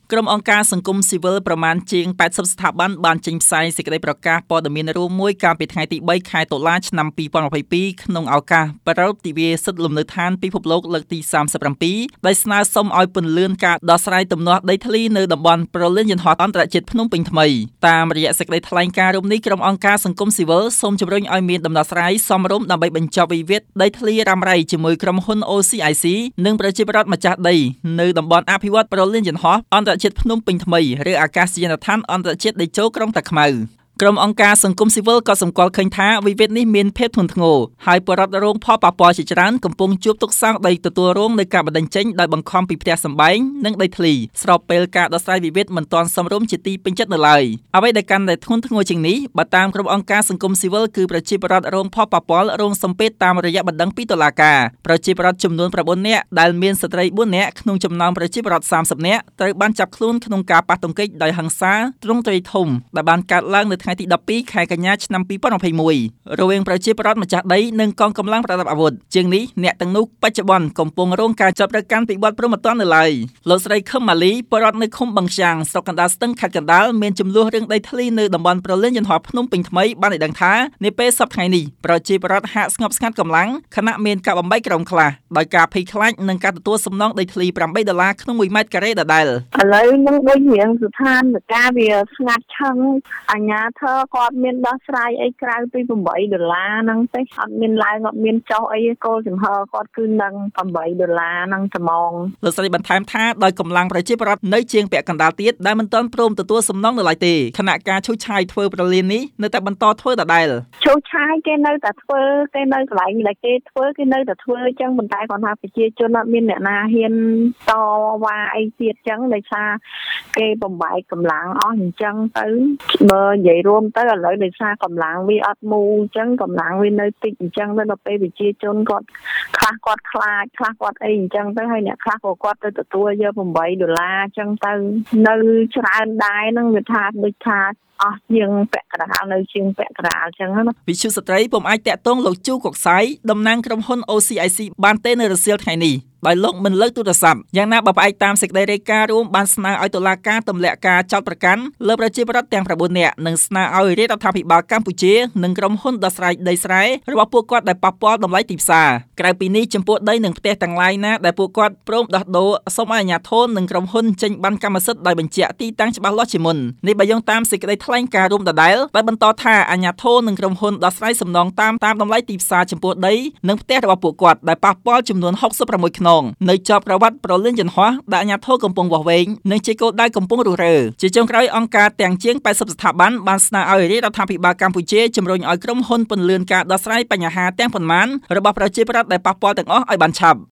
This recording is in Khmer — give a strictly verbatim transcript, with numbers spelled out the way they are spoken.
ក្រុមអង្គការសង្គមស៊ីវិលប្រមាណជាងแปดสิบស្ថាប័នបានចេញផ្សាយសេចក្តីប្រកាសព័ត៌មានរួមមួយកាលពីថ្ងៃទីបីខែតុលាឆ្នាំពីរពាន់ยี่สิบยี่ក្នុងឱកាសប្រតិទិវាសិទ្ធិលំនៅឋានពិភពលោកលើកទីสามสิบเจ็ดដោយស្នើសុំឲ្យពន្លឿនការដោះស្រាយទំនាស់ដីធ្លីនៅតំបន់ប្រលានយន្តហោះអន្តរជាតិភ្នំពេញថ្មីតាមរយៈសេចក្តីថ្លែងការណ៍រួមនេះក្រុមអង្គការសង្គមស៊ីវិលសូមជំរុញឲ្យមានដំណោះស្រាយសមរម្យដើម្បីបញ្ចប់វិវាទដីធ្លីរ៉ាំរ៉ៃជាមួយក្រុមហ៊ុន អូ ซี ไอ ซี និងប្រជាពលរដ្ឋម្ចាស់ដីនៅតំបន់អភិវឌ្ឍប្រលានយន្តហោះអន្តរជាតិភ្នំពេញថ្មីឬអាកាសយានដ្ឋានអន្តរជាតិដីជោក្រុងតាខ្មៅក្រុមអង្គការសង្គមស៊ីវិលក៏សម្គាល់ឃើញថាវិវាទនេះមានភាពធ្ងន់ធ្ងរហើយពលរដ្ឋរងផលប៉ះពាល់ជាច្រើនកំពុងជួបទុក្ខសោកដីទទួលរងនៃការបណ្តេញចេញដោយបង្ខំពីផ្ទះសម្បែងនិងដីធ្លីស្របពេលការដោះស្រាយវិវាទមិនទាន់សមរម្យជាទីពេញចិត្តនៅឡើយអ្វីដែលកាន់តែធ្ងន់ធ្ងរជាងនេះបើតាមក្រុមអង្គការសង្គមស៊ីវិលគឺប្រជាពលរដ្ឋរងផលប៉ះពាល់រងសម្ពាធតាមរយៈបណ្តឹងពីតុលាការប្រជាពលរដ្ឋចំនួន9នាក់ដែលមានស្ត្រីbốnនាក់ក្នុងចំណោមប្រជាពលរដ្ឋ三十នាក់ត្រូវបានចាប់ខ្លួនក្នុងការប៉ះទង្គិចដោយហិង្សាទ្រង់ទ្រាយធំដែលបានកើតឡើងនៅថ្ងៃទីដប់ពីរខែកញ្ញាឆ្នាំពីរពាន់ยี่สิบเอ็ดរវាងប្រជាពលរដ្ឋម្ចាស់ដីនិងកងកម្លាំងប្រដាប់អាវុធជាងនេះអ្នកទាំងនោះបច្ចុប្បន្នកំពុងរងការចាប់ប្រកាន់ពីបទព្រហ្មទណ្ឌនៅឡើយលោកស្រីខឹមម៉ាលីពលរដ្ឋនៅឃុំបឹងយ៉ាងស្រុកកណ្ដាលស្ទឹងខេត្តកណ្ដាលមានចំនួនរឿងដីធ្លីនៅតំបន់ប្រលានយន្តហោះភ្នំពេញថ្មីបានឲ្យដឹងថានាពេលសប្តាហ៍នេះប្រជាពលរដ្ឋហាក់ស្ងប់ស្ងាត់កម្លាំងខណៈមានការបំបីក្រុមខ្លះដោយការភ័យខ្លាចនឹងការទទួលសំណងដីធ្លីប្រាំបីដុល្លារក្នុងមួយម៉ែត្រការ៉េដដែលឥឡូវនឹងដូចរៀងស្ថានភាពវាស្ងាត់ឆឹងអាជ្ញាធរគាត់មានដោះស្រាយអីក្រៅពីeightដុល្លារហ្នឹងទេអត់មានឡើងអត់មានចុះអីគោលចំហគាត់គឺនឹងeightដុល្លារហ្នឹងត្មងលោកស្រីបន្ថែមថាដោយកម្លាំងប្រជាពលរដ្ឋនៅជាងពាក់កណ្ដាលទៀតដែលមិនទាន់ព្រមទទួលសំណងនៅឡើយទេខណៈការឈូសឆាយធ្វើប្រលាននេះនៅតែបន្តធ្វើដដែលឈូសឆាយគេនៅតែធ្វើគេនៅកន្លែងដែលគេធ្វើគេនៅតែធ្វើអញ្ចឹងប៉ុន្តែគាត់ថាប្រជាជនអត់មានអ្នកណាហ៊ានតវ៉ាអីទៀតអញ្ចឹងដោយសារគេបំបែកកម្លាំងអស់អញ្ចឹងទៅបើនិយាយរួមទៅឥឡូវដោយសារកម្លាំងវាអត់មូលអញ្ចឹងកម្លាំងវានៅតិចអញ្ចឹងទៅដល់ពេលប្រជាជនគាត់ខ្លះគាត់ខ្លាចខ្លះគាត់អីអញ្ចឹងទៅហើយអ្នកខ្លះក៏គាត់ទៅទទួលយកeightដុល្លារអញ្ចឹងទៅនៅច្រើនដែរហ្នឹងវាថាដូចថាអស់ជាងពាក់កណ្ដាលនៅជាងពាក់កណ្ដាលអញ្ចឹងណាវិទ្យុស្ត្រីពុំអាចតាក់ទងលោកជូកុកសៃតំណាងក្រុមហ៊ុន អូ ซี ไอ ซี បានទេនៅរសៀលថ្ងៃនេះដោយលោកមិនលើកទូរស័ព្ទយ៉ាងណាបើផ្អែកតាមសេចក្តីរាយការណ៍រួមបានស្នើឲ្យតុលាការទម្លាក់ការចោទប្រកាន់លើប្រជាពលរដ្ឋទាំងnineនាក់និងស្នើឲ្យរាជរដ្ឋាភិបាលកម្ពុជានិងក្រុមហ៊ុនដោះស្រាយដីស្រែរបស់ពួកគាត់ដែលប៉ះពាល់តម្លៃទីផ្សារក្រៅពីនេះចំពោះដីនិងផ្ទះទាំងឡាយណាដែលពួកគាត់ព្រមដោះដូរសូមឲ្យអាជ្ញាធរនិងក្រុមហ៊ុនចេញប័ណ្ណកម្មសិទ្ធិដោយបញ្ជាក់ទីតាំងច្បាស់លាស់ជាមុននេះបើយោងតាមសេចក្តីថ្លែងការណ៍រួមដដែលដោយបន្តថាអាជ្ញាធរនិងក្រុមហ៊ុនដោះស្រាយសំណងតាមតាមតម្លៃទីផ្សារចំពោះដីនិងផ្ទះរបស់ពួកគាត់ដែលប៉ះពាល់ចំនួនหกสิบหกខ្នងនៅជាប់ប្រវត្តិប្រលានយន្តហោះដែលអាជ្ញាធរកំពុងវាស់វែងនិងជាគោលដៅកំពុងរុះរើជាចុងក្រោយអង្គការទាំងជាងeightyស្ថាប័នបានស្នើឲ្យរាជរដ្ឋាភិបាលកម្ពុជាជំរុញឲ្យក្រុមហ៊ុនពន្លឿនការដោះស្រាយបញ្ហាទាំងប៉ុន្មានរបស់ប្រជាពលរដ្ឋដែលប៉ះពាល់ទាំងអស់ឲ្យបានឆាប់